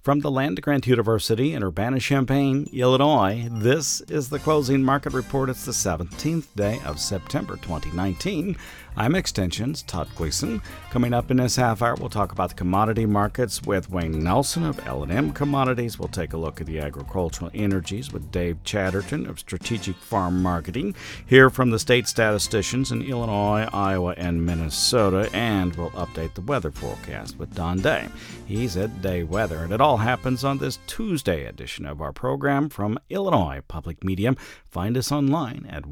From the land-grant University in Urbana-Champaign, Illinois, this is the Closing Market Report. It's the 17th day of September 2019. I'm Extension's Todd Gleason. Coming up in this half hour, we'll talk about the commodity markets with Wayne Nelson of L&M Commodities. We'll take a look at the agricultural energies with Dave Chatterton of Strategic Farm Marketing. Hear from the state statisticians in Illinois, Iowa, and Minnesota. And we'll update the weather forecast with Don Day. He's at Day Weather, and it all happens on this Tuesday edition of our program from Illinois Public Media. Find us online at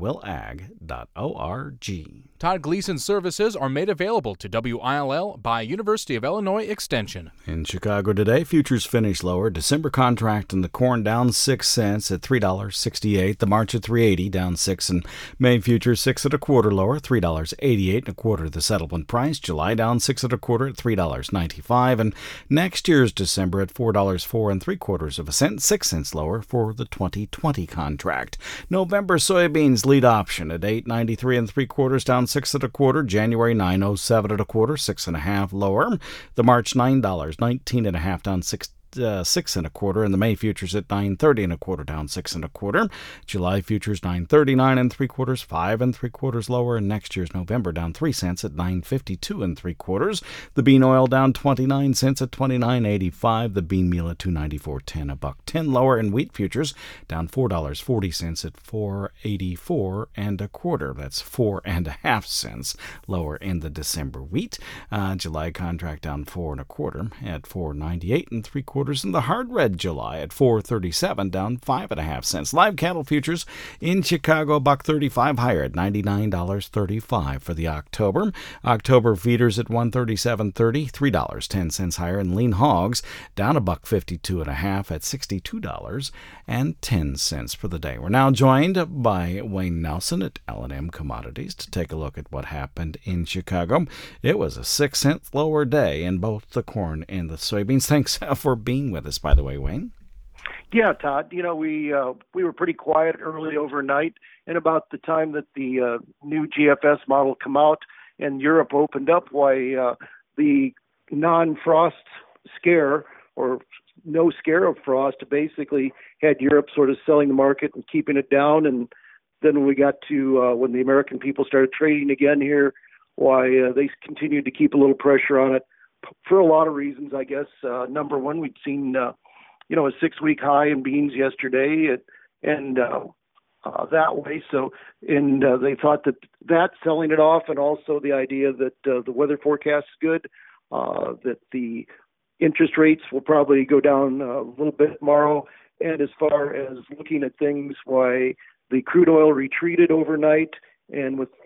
willag.org. Todd Gleason services are made available to WILL by University of Illinois Extension. In Chicago today, futures finish lower. December contract in the corn down 6 cents at $3.68. The March at $3.80 down 6, and May futures 6 1/4 lower, $3.88 1/4 the settlement price. July down 6 1/4 at $3.95, and next year's December at $4.04 3/4 6 cents lower for the 2020 contract. November soybeans lead option at $8.93 3/4 down 6 1/4. January $9.07 1/4, 6 1/2 lower. The March $9.19 1/2 down 6 1/4, and the May futures at $9.30 1/4 down 6 1/4. July futures $9.39 3/4, 5 3/4 lower, and next year's November down 3 cents at $9.52 3/4. The bean oil down 29 cents at $29.85. The bean meal at $2.94.10, $1.10 lower, and wheat futures down $4.40 at $4.84 1/4. That's 4.5 cents lower in the December wheat. July contract down 4 1/4 at $4.98 3/4. And the hard red July at $4.37 down 5.5 cents. Live cattle futures in Chicago, $1.35 higher at $99.35 for the October. October feeders at $137.30, $3.10 higher, and lean hogs down $1.52 1/2 at $62.10 for the day. We're now joined by Wayne Nelson at L&M Commodities to take a look at what happened in Chicago. It was a 6 cent lower day in both the corn and the soybeans. Thanks for being with us, by the way, Wayne. Yeah, Todd. You know, we were pretty quiet early overnight, and about the time that the new GFS model come out and Europe opened up, the non-frost scare or no scare of frost basically had Europe sort of selling the market and keeping it down. And then when we got to when the American people started trading again here, they continued to keep a little pressure on it. For a lot of reasons, I guess. Number one, we'd seen, a 6-week high in beans yesterday, and that way. So, and they thought that selling it off, and also the idea that the weather forecast is good, that the interest rates will probably go down a little bit tomorrow. And as far as looking at things, why the crude oil retreated overnight, and with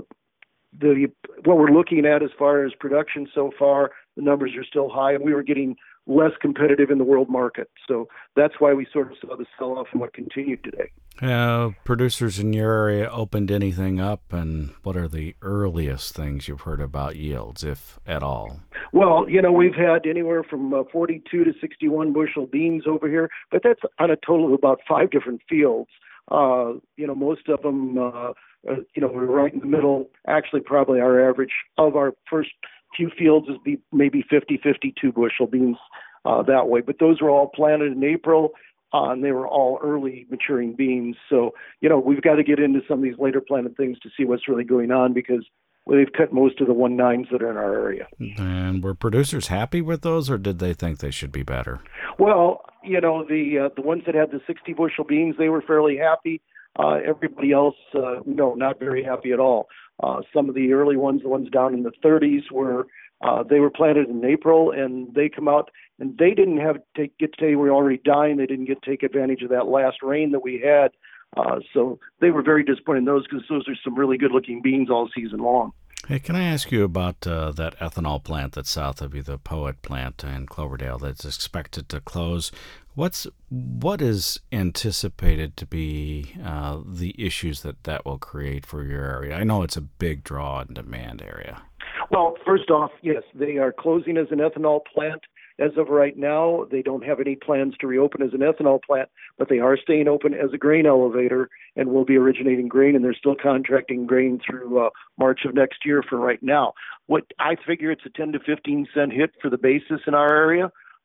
what we're looking at as far as production so far, the numbers are still high, and we were getting less competitive in the world market. So that's why we sort of saw the sell-off and what continued today. Producers in your area opened anything up, and what are the earliest things you've heard about yields, if at all? Well, we've had anywhere from 42 to 61 bushel beans over here, but that's on a total of about 5 different fields. Most of them, we're right in the middle. Actually, probably our average of our first few fields is maybe 50, 52 bushel beans that way. But those were all planted in April, and they were all early maturing beans. So, we've got to get into some of these later planted things to see what's really going on, because they've cut most of the 1.9s that are in our area. And were producers happy with those, or did they think they should be better? Well, the ones that had the 60 bushel beans, they were fairly happy. Everybody else, not very happy at all. Some of the early ones, the ones down in the 30s, they were planted in April, and they come out, and they didn't get to say we're already dying. They didn't get to take advantage of that last rain that we had. So they were very disappointed in those, because those are some really good-looking beans all season long. Hey, can I ask you about that ethanol plant that's south of you, the Poet plant in Cloverdale, that's expected to close? What is anticipated to be the issues that will create for your area? I know it's a big draw and demand area. Well, first off, yes, they are closing as an ethanol plant. As of right now, they don't have any plans to reopen as an ethanol plant, but they are staying open as a grain elevator and will be originating grain, and they're still contracting grain through March of next year for right now. What I figure it's a 10 to 15 cent hit for the basis in our area.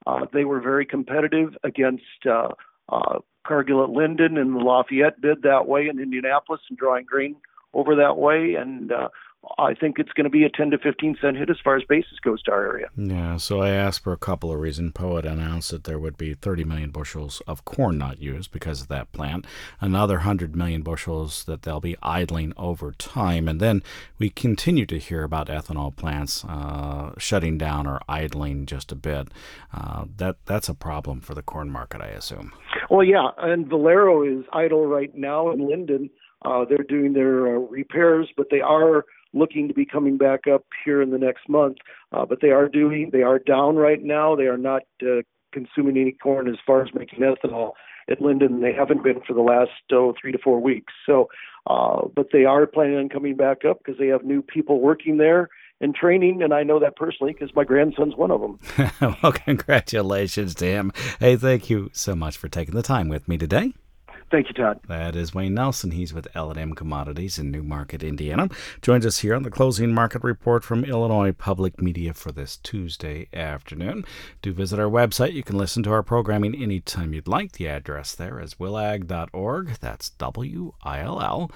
They were very competitive against Cargill at Linden, and the Lafayette bid that way in Indianapolis and drawing grain over that way. And I think it's going to be a 10 to 15 cent hit as far as basis goes to our area. Yeah, so I asked for a couple of reasons. POET announced that there would be 30 million bushels of corn not used because of that plant, another 100 million bushels that they'll be idling over time, and then we continue to hear about ethanol plants shutting down or idling just a bit. That's a problem for the corn market, I assume. Well, yeah, and Valero is idle right now in Linden. They're doing their repairs, but they are looking to be coming back up here in the next month. But they are down right now. They are not consuming any corn as far as making ethanol at Linden. They haven't been for the last 3 to 4 weeks. So, but they are planning on coming back up because they have new people working there and training, and I know that personally because my grandson's one of them. Well, congratulations to him. Hey, thank you so much for taking the time with me today. Thank you, Todd. That is Wayne Nelson. He's with L&M Commodities in Newmarket, Indiana. Joins us here on the Closing Market Report from Illinois Public Media for this Tuesday afternoon. Do visit our website. You can listen to our programming anytime you'd like. The address there is willag.org. That's WILLAG.org.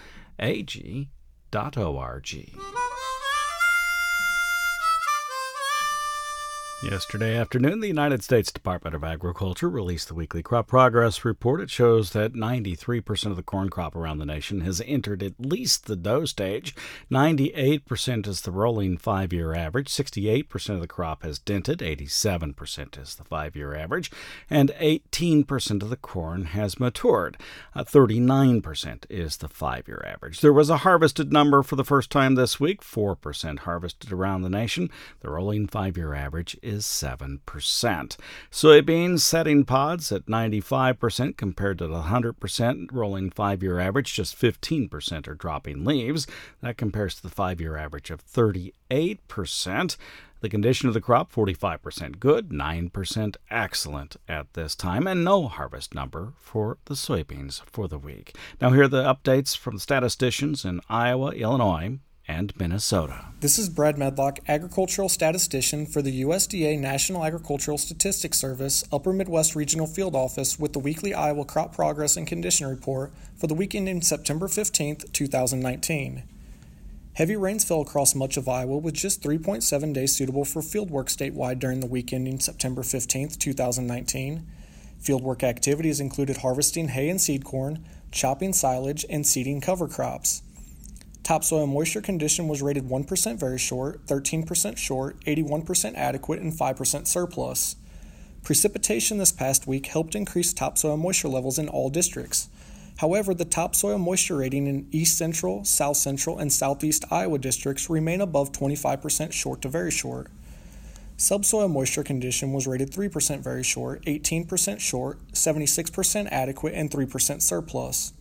Yesterday afternoon, the United States Department of Agriculture released the weekly crop progress report. It shows that 93% of the corn crop around the nation has entered at least the dough stage. 98% is the rolling 5-year average. 68% of the crop has dented. 87% is the 5-year average. And 18% of the corn has matured. 39% is the 5-year average. There was a harvested number for the first time this week. 4% harvested around the nation. The rolling 5-year average is 7%. Soybeans setting pods at 95% compared to the 100% rolling 5-year average. Just 15% are dropping leaves. That compares to the 5-year average of 38%. The condition of the crop, 45% good, 9% excellent at this time, and no harvest number for the soybeans for the week. Now here are the updates from statisticians in Iowa, Illinois, and Minnesota. This is Brad Medlock, agricultural statistician for the USDA National Agricultural Statistics Service Upper Midwest Regional Field Office with the weekly Iowa Crop Progress and Condition Report for the week ending September 15th, 2019. Heavy rains fell across much of Iowa with just 3.7 days suitable for fieldwork statewide during the week ending September 15th, 2019. Fieldwork activities included harvesting hay and seed corn, chopping silage, and seeding cover crops. Topsoil moisture condition was rated 1% very short, 13% short, 81% adequate, and 5% surplus. Precipitation this past week helped increase topsoil moisture levels in all districts. However, the topsoil moisture rating in East Central, South Central, and Southeast Iowa districts remain above 25% short to very short. Subsoil moisture condition was rated 3% very short, 18% short, 76% adequate, and 3% surplus.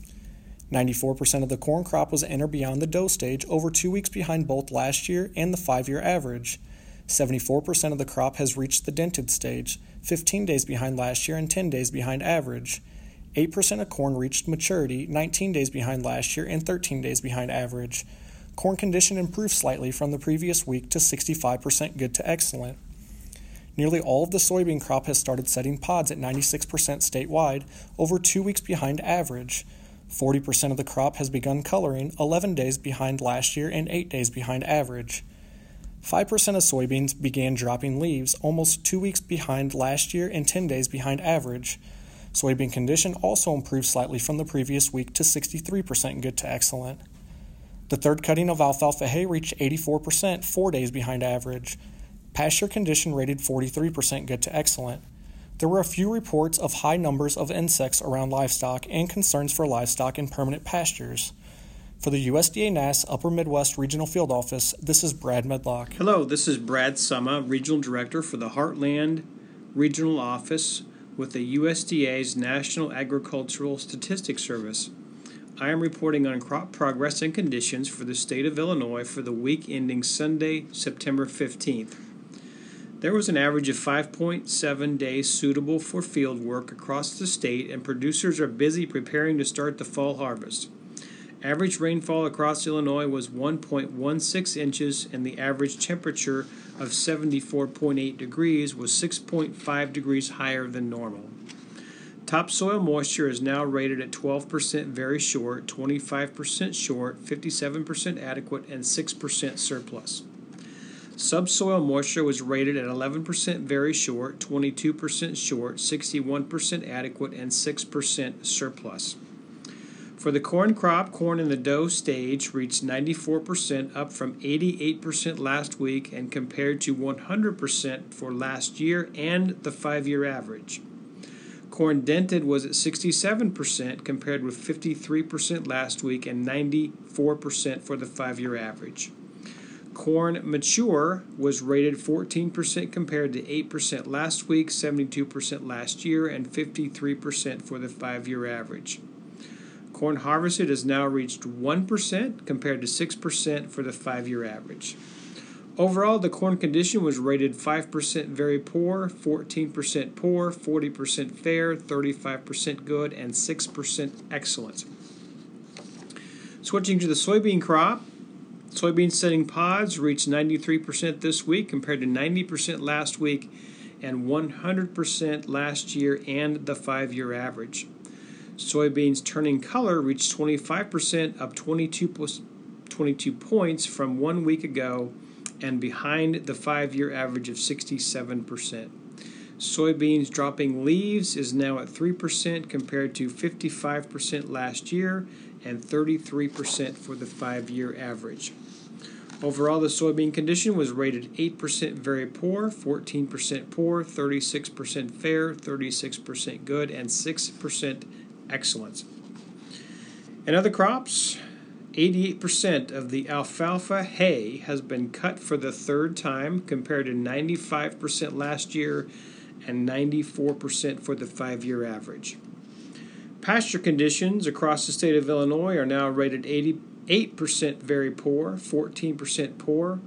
94% of the corn crop was entered beyond the dough stage, over 2 weeks behind both last year and the 5-year average. 74% of the crop has reached the dented stage, 15 days behind last year and 10 days behind average. 8% of corn reached maturity, 19 days behind last year and 13 days behind average. Corn condition improved slightly from the previous week to 65% good to excellent. Nearly all of the soybean crop has started setting pods at 96% statewide, over 2 weeks behind average. 40% of the crop has begun coloring, 11 days behind last year and 8 days behind average. 5% of soybeans began dropping leaves, almost 2 weeks behind last year and 10 days behind average. Soybean condition also improved slightly from the previous week to 63% good to excellent. The third cutting of alfalfa hay reached 84%, 4 days behind average. Pasture condition rated 43% good to excellent. There were a few reports of high numbers of insects around livestock and concerns for livestock in permanent pastures. For the USDA NASS Upper Midwest Regional Field Office, this is Brad Medlock. Hello, this is Brad Summa, Regional Director for the Heartland Regional Office with the USDA's National Agricultural Statistics Service. I am reporting on crop progress and conditions for the state of Illinois for the week ending Sunday, September 15th. There was an average of 5.7 days suitable for field work across the state, and producers are busy preparing to start the fall harvest. Average rainfall across Illinois was 1.16 inches, and the average temperature of 74.8 degrees was 6.5 degrees higher than normal. Topsoil moisture is now rated at 12% very short, 25% short, 57% adequate, and 6% surplus. Subsoil moisture was rated at 11% very short, 22% short, 61% adequate, and 6% surplus. For the corn crop, corn in the dough stage reached 94%, up from 88% last week and compared to 100% for last year and the 5-year average. Corn dented was at 67% compared with 53% last week and 94% for the 5-year average. Corn mature was rated 14% compared to 8% last week, 72% last year, and 53% for the 5-year average. Corn harvested has now reached 1% compared to 6% for the 5-year average. Overall, the corn condition was rated 5% very poor, 14% poor, 40% fair, 35% good, and 6% excellent. Switching to the soybean crop, soybean setting pods reached 93% this week compared to 90% last week and 100% last year and the 5-year average. Soybeans turning color reached 25%, up 22 points from 1 week ago and behind the 5-year average of 67%. Soybeans dropping leaves is now at 3% compared to 55% last year and 33% for the 5-year average. Overall, the soybean condition was rated 8% very poor, 14% poor, 36% fair, 36% good, and 6% excellent. In other crops, 88% of the alfalfa hay has been cut for the 3rd time compared to 95% last year and 94% for the 5-year average. Pasture conditions across the state of Illinois are now rated 88% very poor, 14% poor,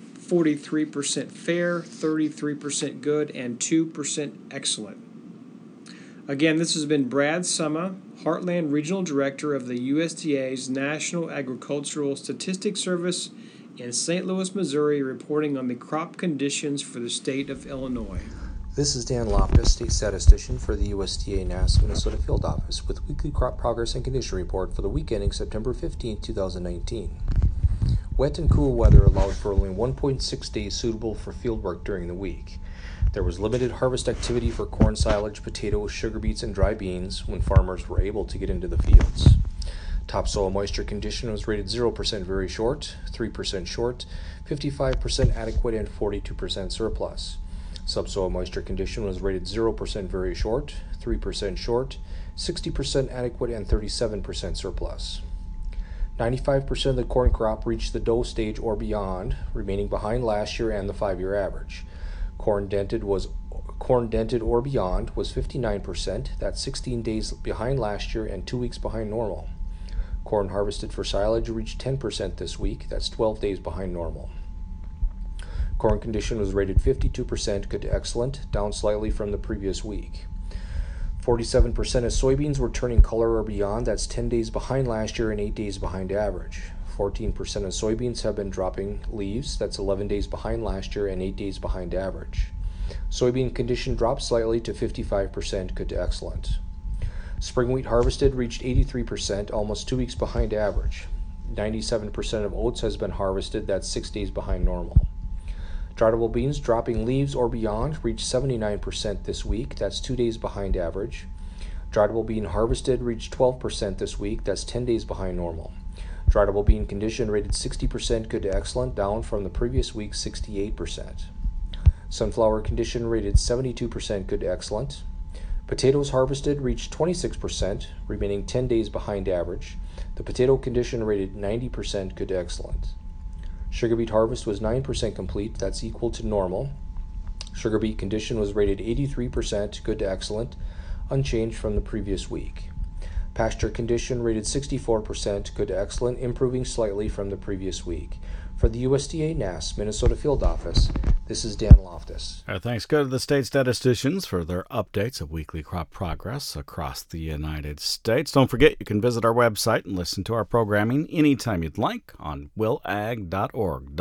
43% fair, 33% good, and 2% excellent. Again, this has been Brad Summa, Heartland Regional Director of the USDA's National Agricultural Statistics Service in St. Louis, Missouri, reporting on the crop conditions for the state of Illinois. This is Dan Loftus, State Statistician for the USDA NASS Minnesota Field Office with weekly crop progress and condition report for the week ending September 15, 2019. Wet and cool weather allowed for only 1.6 days suitable for field work during the week. There was limited harvest activity for corn silage, potatoes, sugar beets, and dry beans when farmers were able to get into the fields. Topsoil moisture condition was rated 0% very short, 3% short, 55% adequate, and 42% surplus. Subsoil moisture condition was rated 0% very short, 3% short, 60% adequate, and 37% surplus. 95% of the corn crop reached the dough stage or beyond, remaining behind last year and the 5-year average. Corn dented or beyond was 59%, that's 16 days behind last year and 2 weeks behind normal. Corn harvested for silage reached 10% this week, that's 12 days behind normal. Corn condition was rated 52% good to excellent, down slightly from the previous week. 47% of soybeans were turning color or beyond, that's 10 days behind last year and 8 days behind average. 14% of soybeans have been dropping leaves, that's 11 days behind last year and 8 days behind average. Soybean condition dropped slightly to 55% good to excellent. Spring wheat harvested reached 83%, almost 2 weeks behind average. 97% of oats has been harvested, that's 6 days behind normal. Droughtable beans dropping leaves or beyond reached 79% this week, that's 2 days behind average. Droughtable bean harvested reached 12% this week, that's 10 days behind normal. Droughtable bean condition rated 60% good to excellent, down from the previous week's 68%. Sunflower condition rated 72% good to excellent. Potatoes harvested reached 26%, remaining 10 days behind average. The potato condition rated 90% good to excellent. Sugar beet harvest was 9% complete, that's equal to normal. Sugar beet condition was rated 83% good to excellent, unchanged from the previous week. Pasture condition rated 64% good to excellent, improving slightly from the previous week. For the USDA NASS Minnesota Field Office, This is Dan Loftus. Our thanks go to the state statisticians for their updates of weekly crop progress across the United States. Don't forget, you can visit our website and listen to our programming anytime you'd like on willag.org,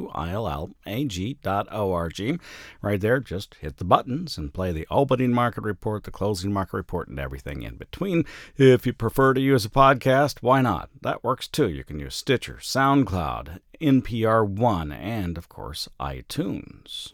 willag.org. Right there, just hit the buttons and play the opening market report, the closing market report, and everything in between. If you prefer to use a podcast, why not? That works too. You can use Stitcher, SoundCloud, NPR One, and, of course, iTunes.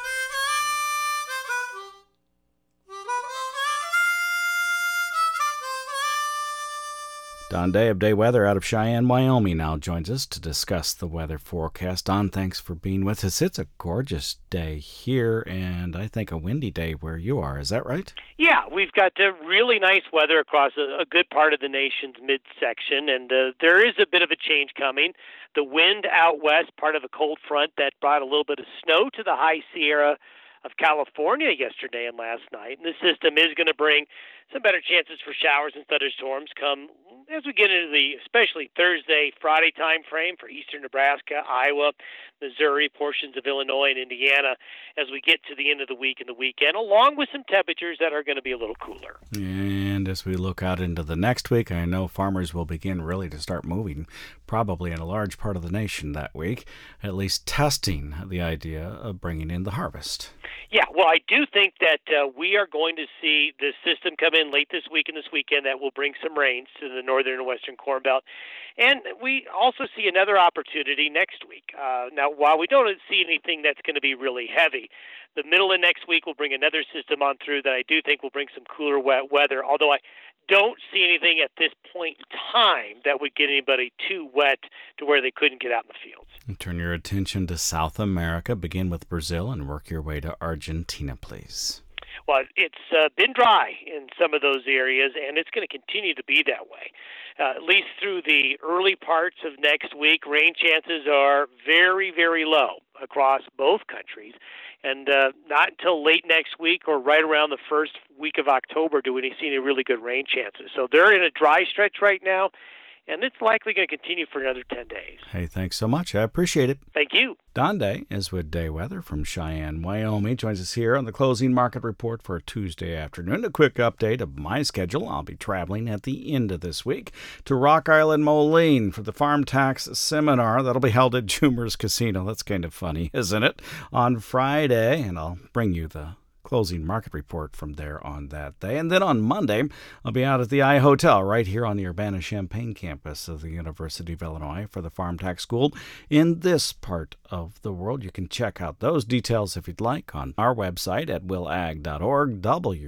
Don Day of Day Weather out of Cheyenne, Wyoming now joins us to discuss the weather forecast. Don, thanks for being with us. It's a gorgeous day here, and I think a windy day where you are. Is that right? Yeah, we've got really nice weather across a good part of the nation's midsection, and there is a bit of a change coming. The wind out west, part of a cold front that brought a little bit of snow to the high Sierra of California yesterday and last night, and the system is going to bring some better chances for showers and thunderstorms come as we get into the especially Thursday, Friday time frame for eastern Nebraska, Iowa, Missouri, portions of Illinois and Indiana as we get to the end of the week and the weekend, along with some temperatures that are going to be a little cooler. And as we look out into the next week, I know farmers will begin really to start moving, probably in a large part of the nation that week, at least testing the idea of bringing in the harvest. Yeah, well, I do think that we are going to see the system come in late this week and this weekend that will bring some rains to the northern and western Corn Belt. And we also see another opportunity next week. Now, while we don't see anything that's going to be really heavy, the middle of next week will bring another system on through that I do think will bring some cooler, wet weather, although I don't see anything at this point in time that would get anybody too wet to where they couldn't get out in the fields. And turn your attention to South America. Begin with Brazil and work your way to Argentina, please. Well, it's been dry in some of those areas, and it's going to continue to be that way. At least through the early parts of next week, rain chances are very, very low across both countries. And not until late next week or right around the first week of October do we see any really good rain chances. So they're in a dry stretch right now, and it's likely going to continue for another 10 days. Hey, thanks so much. I appreciate it. Thank you. Don Day is with Day Weather from Cheyenne, Wyoming. Joins us here on the Closing Market Report for Tuesday afternoon. A quick update of my schedule. I'll be traveling at the end of this week to Rock Island, Moline for the Farm Tax Seminar. That'll be held at Jumer's Casino. That's kind of funny, isn't it? On Friday, and I'll bring you the Closing Market Report from there on that day. And then on Monday, I'll be out at the iHotel right here on the Urbana-Champaign campus of the University of Illinois for the Farm Tax School in this part of the world. You can check out those details if you'd like on our website at willag.org,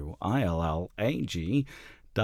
WILLAG.org.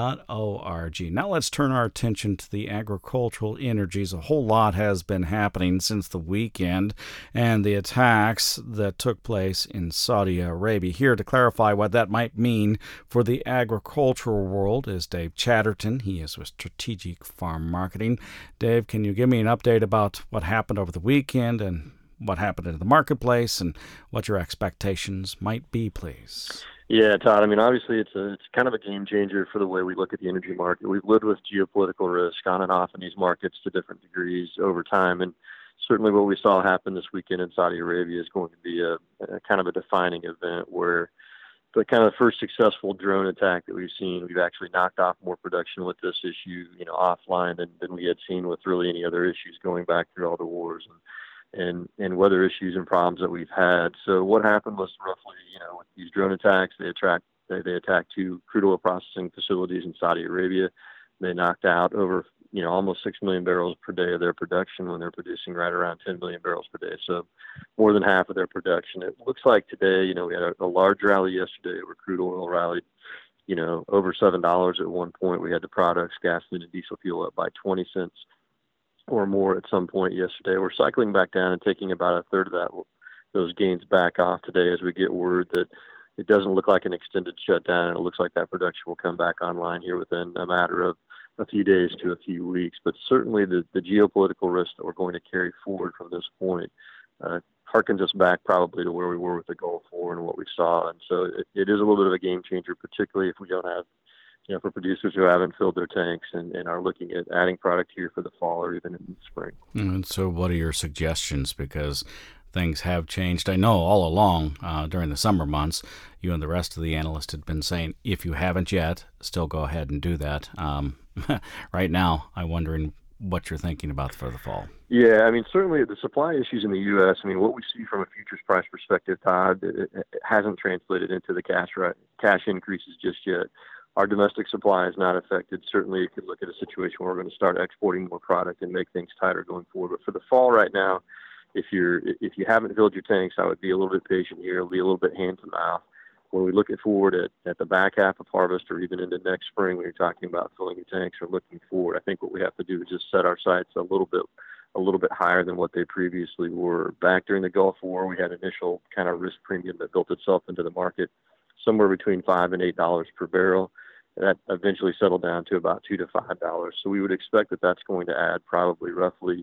Now let's turn our attention to the agricultural energies. A whole lot has been happening since the weekend and the attacks that took place in Saudi Arabia. Here to clarify what that might mean for the agricultural world is Dave Chatterton. He is with Strategic Farm Marketing. Dave, can you give me an update about what happened over the weekend and what happened in the marketplace and what your expectations might be, please? Yeah, Todd. I mean, obviously, it's kind of a game changer for the way we look at the energy market. We've lived with geopolitical risk on and off in these markets to different degrees over time, and certainly what we saw happen this weekend in Saudi Arabia is going to be a kind of a defining event where the kind of the first successful drone attack that we've seen, we've actually knocked off more production with this issue, offline than we had seen with really any other issues going back through all the wars and weather issues and problems that we've had. So what happened was roughly, with these drone attacks, they attacked 2 crude oil processing facilities in Saudi Arabia. They knocked out over, almost 6 million barrels per day of their production when they're producing right around 10 million barrels per day. So more than half of their production. It looks like today, we had a large rally yesterday where crude oil rallied, over $7 at one point. We had the products, gasoline and diesel fuel up by 20 cents or more at some point yesterday. We're cycling back down and taking about a third of those gains back off today as we get word that it doesn't look like an extended shutdown, and it looks like that production will come back online here within a matter of a few days to a few weeks. But certainly the geopolitical risk that we're going to carry forward from this point harkens us back probably to where we were with the Gulf War and what we saw. And so it is a little bit of a game changer, particularly if we don't have, for producers who haven't filled their tanks and are looking at adding product here for the fall or even in the spring. And so what are your suggestions? Because things have changed. I know all along during the summer months, you and the rest of the analysts had been saying, if you haven't yet, still go ahead and do that. Right now, I'm wondering what you're thinking about for the fall. Yeah, I mean, certainly the supply issues in the U.S., I mean, what we see from a futures price perspective, Todd, it hasn't translated into the cash increases just yet. Our domestic supply is not affected. Certainly, you could look at a situation where we're going to start exporting more product and make things tighter going forward. But for the fall right now, if you haven't filled your tanks, I would be a little bit patient here. It'll be a little bit hand to mouth. When we look forward at the back half of harvest or even into next spring, when you're talking about filling your tanks or looking forward, I think what we have to do is just set our sights a little bit higher than what they previously were. Back during the Gulf War, we had initial kind of risk premium that built itself into the market somewhere between $5 and $8 per barrel. That eventually settled down to about $2 to $5. So we would expect that that's going to add probably roughly,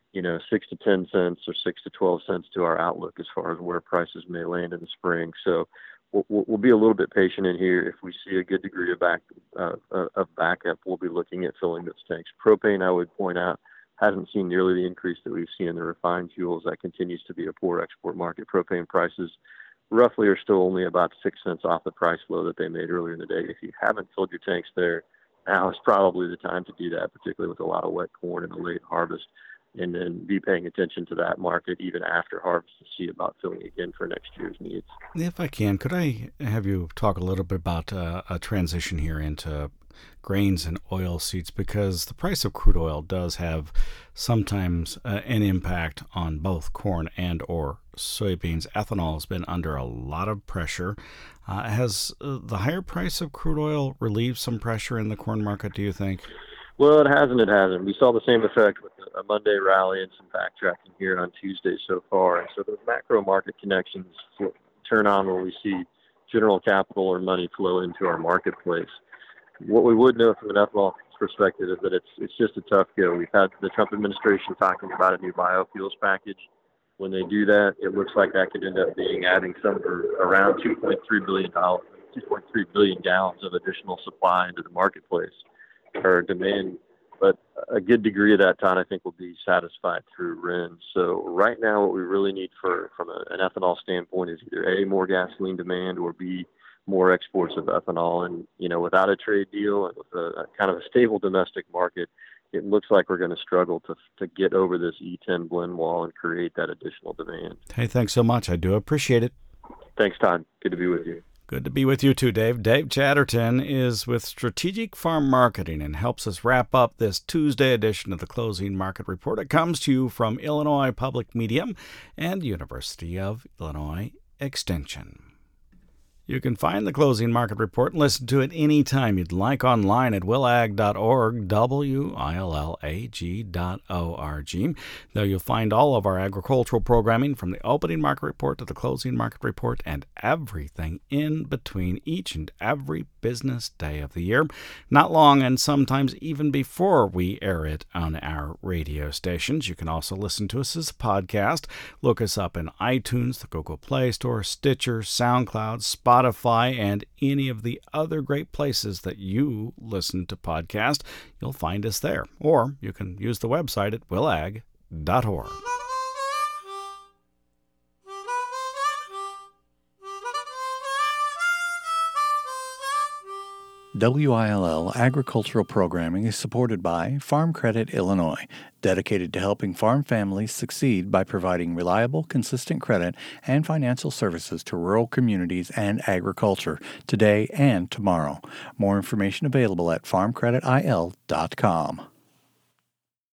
6 to 10 cents or 6 to 12 cents to our outlook as far as where prices may land in the spring. So we'll be a little bit patient in here. If we see a good degree of backup, we'll be looking at filling those tanks. Propane, I would point out, hasn't seen nearly the increase that we've seen in the refined fuels. That continues to be a poor export market. Propane prices roughly are still only about 6 cents off the price low that they made earlier in the day. If you haven't filled your tanks there, now is probably the time to do that, particularly with a lot of wet corn and a late harvest, and then be paying attention to that market even after harvest to see about filling again for next year's needs. If I can, could I have you talk a little bit about a transition here into grains and oil seeds, because the price of crude oil does have sometimes an impact on both corn and or soybeans. Ethanol has been under a lot of pressure. Has the higher price of crude oil relieved some pressure in the corn market, do you think? Well, it hasn't. We saw the same effect with a Monday rally and some backtracking here on Tuesday so far. And so those macro market connections turn on when we see general capital or money flow into our marketplace. What we would know from an ethanol perspective is that it's just a tough go. We've had the Trump administration talking about a new biofuels package. When they do that, it looks like that could end up adding somewhere around 2.3 billion gallons of additional supply into the marketplace or demand. But a good degree of that, Todd, I think will be satisfied through RIN. So right now what we really need from an ethanol standpoint is either A, more gasoline demand, or B, more exports of ethanol. And, without a trade deal and with a kind of a stable domestic market, it looks like we're going to struggle to get over this E10 blend wall and create that additional demand. Hey, thanks so much. I do appreciate it. Thanks, Todd. Good to be with you. Good to be with you too, Dave. Dave Chatterton is with Strategic Farm Marketing and helps us wrap up this Tuesday edition of the Closing Market Report. It comes to you from Illinois Public Media and University of Illinois Extension. You can find the Closing Market Report and listen to it anytime you'd like online at willag.org, willag.org. There you'll find all of our agricultural programming from the Opening Market Report to the Closing Market Report and everything in between each and every business day of the year. Not long and sometimes even before we air it on our radio stations. You can also listen to us as a podcast. Look us up in iTunes, the Google Play Store, Stitcher, SoundCloud, Spotify, and any of the other great places that you listen to podcasts. You'll find us there. Or you can use the website at willag.org. WILL agricultural programming is supported by Farm Credit Illinois, dedicated to helping farm families succeed by providing reliable, consistent credit and financial services to rural communities and agriculture today and tomorrow. More information available at farmcreditil.com.